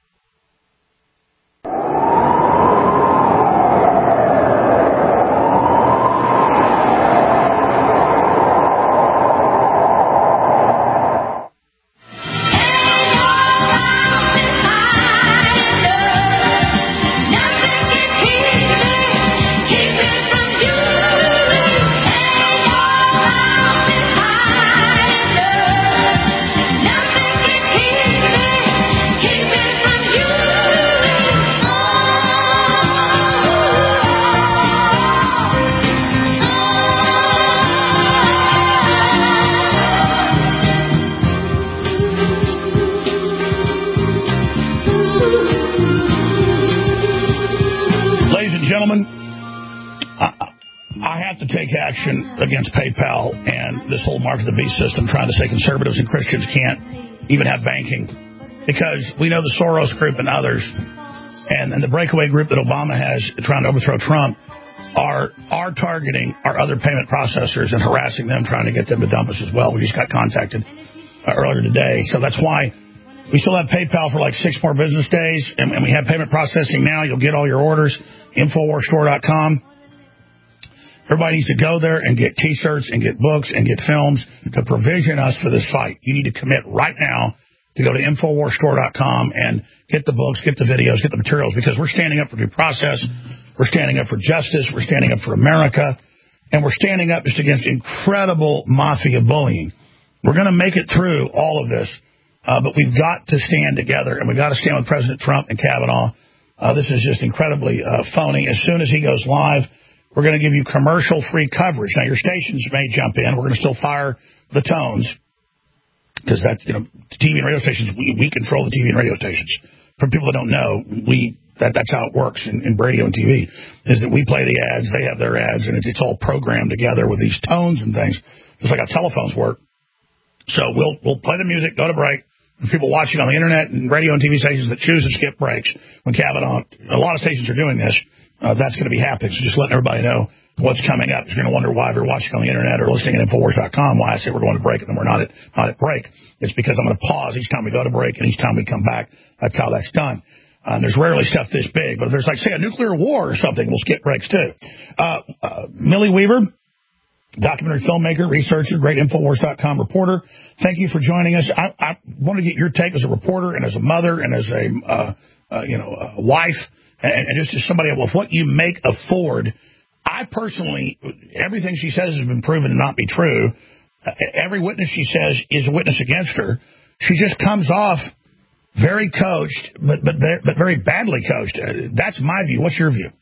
Against PayPal and this whole Mark of the Beast system, trying to say conservatives and Christians can't even have banking, because we know the Soros group and others and the breakaway group that Obama has trying to overthrow Trump are targeting our other payment processors and harassing them, trying to get them to dump us as well. We just got contacted earlier today. So that's why we still have PayPal for like 6 more business days, and we have payment processing now. You'll get all your orders, InfoWarsStore.com. Everybody needs to go there and get T-shirts and get books and get films to provision us for this fight. You need to commit right now to go to InfoWarsStore.com and get the books, get the videos, get the materials, because we're standing up for due process. We're standing up for justice. We're standing up for America. And we're standing up just against incredible mafia bullying. We're going to make it through all of this, but we've got to stand together, and we've got to stand with President Trump and Kavanaugh. This is just incredibly phony. As soon as he goes live, we're going to give you commercial-free coverage. Now, your stations may jump in. We're going to still fire the tones. because that, TV and radio stations, we control the TV and radio stations. For people that don't know, that's how it works in radio and TV, is that we play the ads, they have their ads, and it's all programmed together with these tones and things, just like how telephones work. So we'll play the music, go to break. People watching on the internet and radio and TV stations that choose to skip breaks when Kavanaugh, a lot of stations are doing this. That's going to be happening. So just letting everybody know what's coming up. You're going to wonder why, if you're watching on the internet or listening at Infowars.com, why I say we're going to break and then we're not at break. It's because I'm going to pause each time we go to break and each time we come back. That's how that's done. There's rarely stuff this big, but if there's, like, say, a nuclear war or something, we'll skip breaks too. Millie Weaver, documentary filmmaker, researcher, great Infowars.com reporter. Thank you for joining us. I want to get your take as a reporter and as a mother and as a wife and just as somebody with what you make of Ford. I personally, everything she says has been proven to not be true. Every witness she says is a witness against her. She just comes off very coached, but very badly coached. That's my view. What's your view?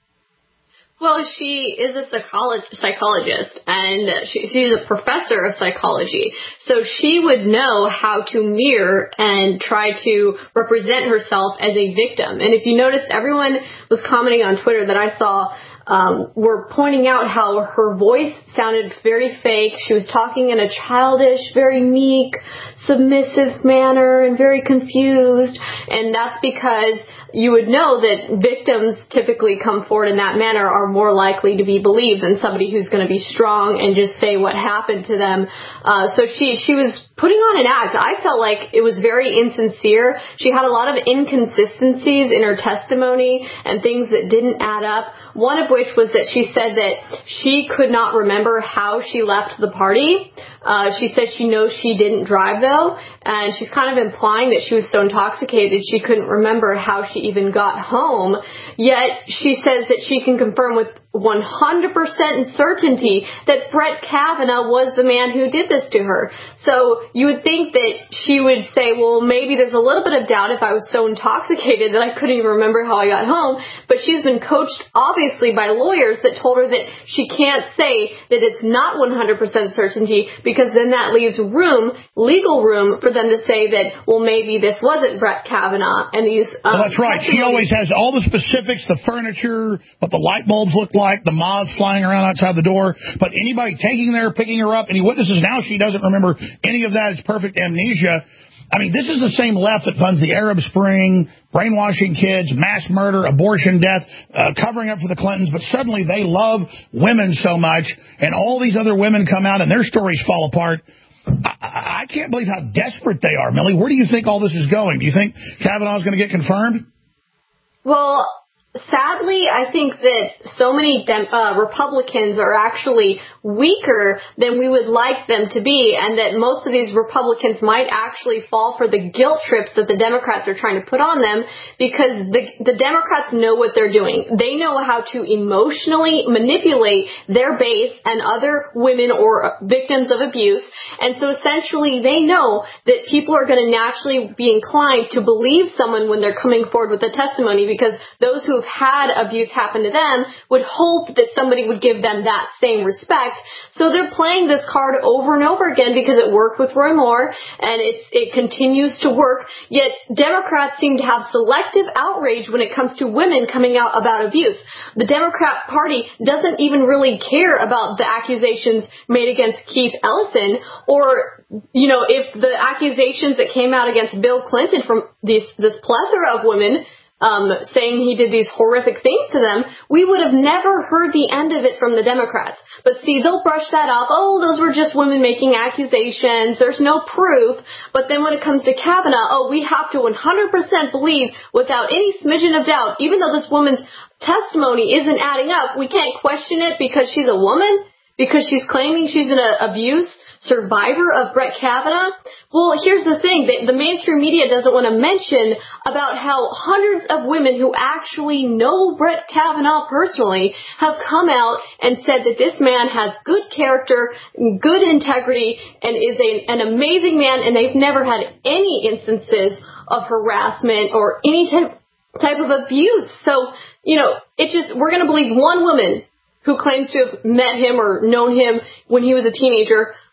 Well, she is a psychologist, and she's a professor of psychology. So she would know how to mirror and try to represent herself as a victim. And if you notice, everyone was commenting on Twitter that I saw were pointing out how her voice sounded very fake. She was talking in a childish, very meek, submissive manner and very confused. And that's because you would know that victims typically come forward in that manner are more likely to be believed than somebody who's going to be strong and just say what happened to them. So she was putting on an act. I felt like it was very insincere. She had a lot of inconsistencies in her testimony and things that didn't add up. One of which was that she said that she could not remember how she left the party. She said she knows she didn't drive, though, and she's kind of implying that she was so intoxicated she couldn't remember how she even got home. Yet she says that she can confirm with 100% certainty that Brett Kavanaugh was the man who did this to her. So you would think that she would say, well, maybe there's a little bit of doubt if I was so intoxicated that I couldn't even remember how I got home. But she's been coached, obviously, by lawyers that told her that she can't say that it's not 100% certainty, because then that leaves legal room for them to say that, well, maybe this wasn't Brett Kavanaugh. And these well, that's right. She always has all the specifics, the furniture, what the light bulbs look like, the moths flying around outside the door. But anybody taking her, picking her up, any witnesses, now she doesn't remember any of that. It's perfect amnesia. I mean, this is the same left that funds the Arab Spring, brainwashing kids, mass murder, abortion, death, covering up for the Clintons. But suddenly they love women so much, and all these other women come out and their stories fall apart. I can't believe how desperate they are, Millie. Where do you think all this is going? Do you think Kavanaugh is going to get confirmed? Well, sadly, I think that so many Republicans are actually weaker than we would like them to be, and that most of these Republicans might actually fall for the guilt trips that the Democrats are trying to put on them, because the Democrats know what they're doing. They know how to emotionally manipulate their base and other women or victims of abuse, and so essentially they know that people are going to naturally be inclined to believe someone when they're coming forward with a testimony, because those who have had abuse happen to them would hope that somebody would give them that same respect. So they're playing this card over and over again because it worked with Roy Moore, and it continues to work. Yet Democrats seem to have selective outrage when it comes to women coming out about abuse. The Democrat Party doesn't even really care about the accusations made against Keith Ellison, or, if the accusations that came out against Bill Clinton from this plethora of women saying he did these horrific things to them, we would have never heard the end of it from the Democrats. But see, they'll brush that off. Oh, those were just women making accusations. There's no proof. But then when it comes to Kavanaugh, we have to 100% believe without any smidgen of doubt, even though this woman's testimony isn't adding up, we can't question it because she's a woman, because she's claiming she's an abuse survivor of Brett Kavanaugh. Well, here's the thing. The mainstream media doesn't want to mention about how hundreds of women who actually know Brett Kavanaugh personally have come out and said that this man has good character, good integrity, and is an amazing man, and they've never had any instances of harassment or any type of abuse. So, we're going to believe one woman who claims to have met him or known him when he was a teenager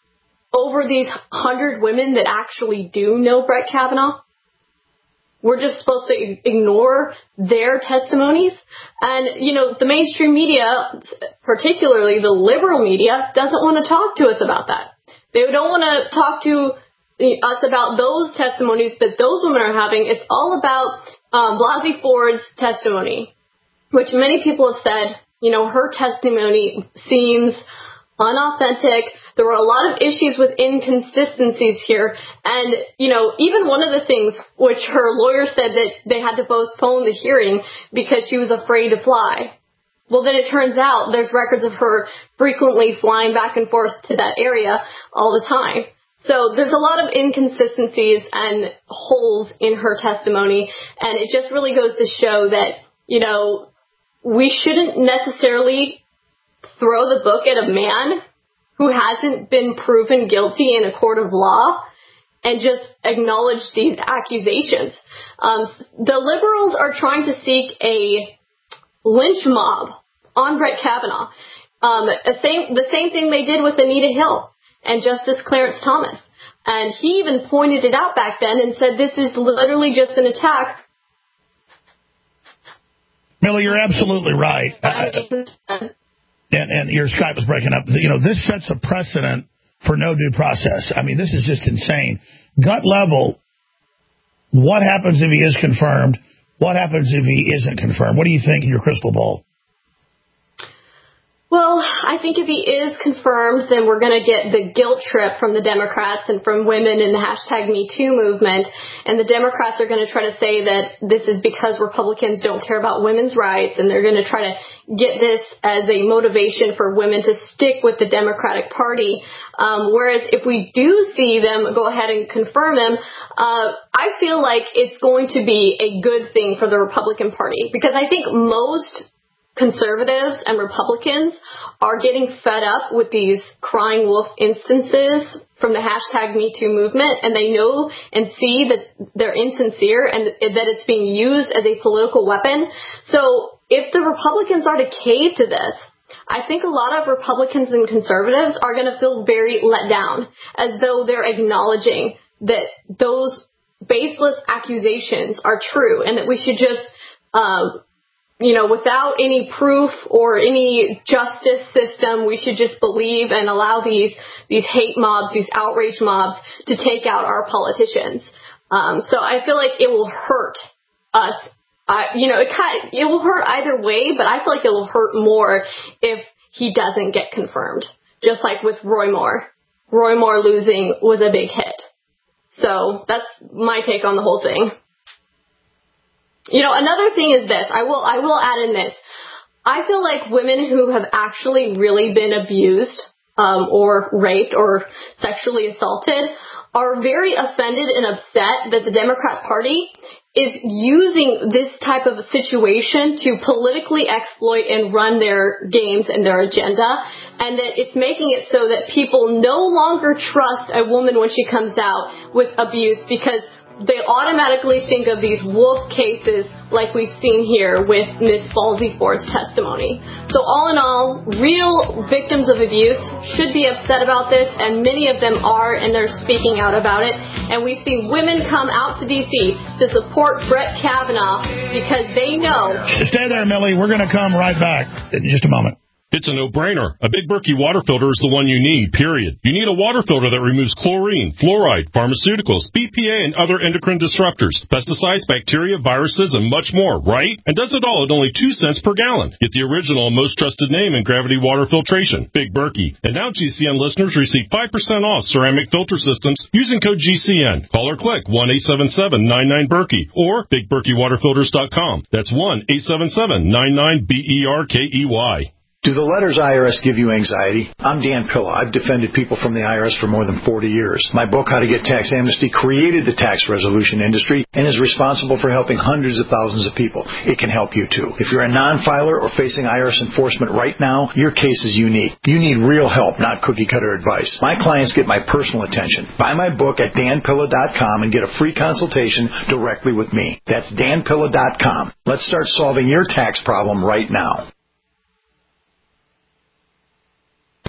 over these 100 women that actually do know Brett Kavanaugh. We're just supposed to ignore their testimonies. And, the mainstream media, particularly the liberal media, doesn't want to talk to us about that. They don't want to talk to us about those testimonies that those women are having. It's all about Blasey Ford's testimony, which many people have said, her testimony seems unauthentic. There were a lot of issues with inconsistencies here. And, even one of the things which her lawyer said that they had to postpone the hearing because she was afraid to fly. Well, then it turns out there's records of her frequently flying back and forth to that area all the time. So there's a lot of inconsistencies and holes in her testimony. And it just really goes to show that, we shouldn't necessarily throw the book at a man who hasn't been proven guilty in a court of law and just acknowledge these accusations. The liberals are trying to seek a lynch mob on Brett Kavanaugh. The same thing they did with Anita Hill and Justice Clarence Thomas. And he even pointed it out back then and said this is literally just an attack. Millie, you're absolutely right. And your Skype was breaking up. This sets a precedent for no due process. I mean, this is just insane. Gut level, what happens if he is confirmed? What happens if he isn't confirmed? What do you think in your crystal ball? Well, I think if he is confirmed, then we're going to get the guilt trip from the Democrats and from women in the #MeToo movement. And the Democrats are going to try to say that this is because Republicans don't care about women's rights, and they're going to try to get this as a motivation for women to stick with the Democratic Party. Whereas if we do see them go ahead and confirm him, I feel like it's going to be a good thing for the Republican Party, because I think most conservatives and Republicans are getting fed up with these crying wolf instances from the #MeToo movement, and they know and see that they're insincere and that it's being used as a political weapon. So if the Republicans are to cave to this, I think a lot of Republicans and conservatives are going to feel very let down, as though they're acknowledging that those baseless accusations are true and that we should just without any proof or any justice system, we should just believe and allow these hate mobs, these outrage mobs to take out our politicians. So I feel like it will hurt us. It will hurt either way, but I feel like it will hurt more if he doesn't get confirmed. Just like with Roy Moore. Roy Moore losing was a big hit. So that's my take on the whole thing. Another thing is this. I will add in this. I feel like women who have actually really been abused or raped or sexually assaulted are very offended and upset that the Democrat Party is using this type of a situation to politically exploit and run their games and their agenda, and that it's making it so that people no longer trust a woman when she comes out with abuse, because they automatically think of these wolf cases like we've seen here with Miss Blasey Ford's testimony. So all in all, real victims of abuse should be upset about this, and many of them are, and they're speaking out about it. And we've seen women come out to D.C. to support Brett Kavanaugh because they know. Stay there, Millie. We're going to come right back in just a moment. It's a no-brainer. A Big Berkey water filter is the one you need, period. You need a water filter that removes chlorine, fluoride, pharmaceuticals, BPA, and other endocrine disruptors, pesticides, bacteria, viruses, and much more, right? And does it all at only 2 cents per gallon. Get the original and most trusted name in gravity water filtration, Big Berkey. And now GCN listeners receive 5% off ceramic filter systems using code GCN. Call or click 1-877-99-BERKEY or BigBerkeyWaterFilters.com. That's 1-877-99-BERKEY. Do the letters IRS give you anxiety? I'm Dan Pilla. I've defended people from the IRS for more than 40 years. My book, How to Get Tax Amnesty, created the tax resolution industry and is responsible for helping hundreds of thousands of people. It can help you, too. If you're a non-filer or facing IRS enforcement right now, your case is unique. You need real help, not cookie-cutter advice. My clients get my personal attention. Buy my book at danpilla.com and get a free consultation directly with me. That's danpilla.com. Let's start solving your tax problem right now.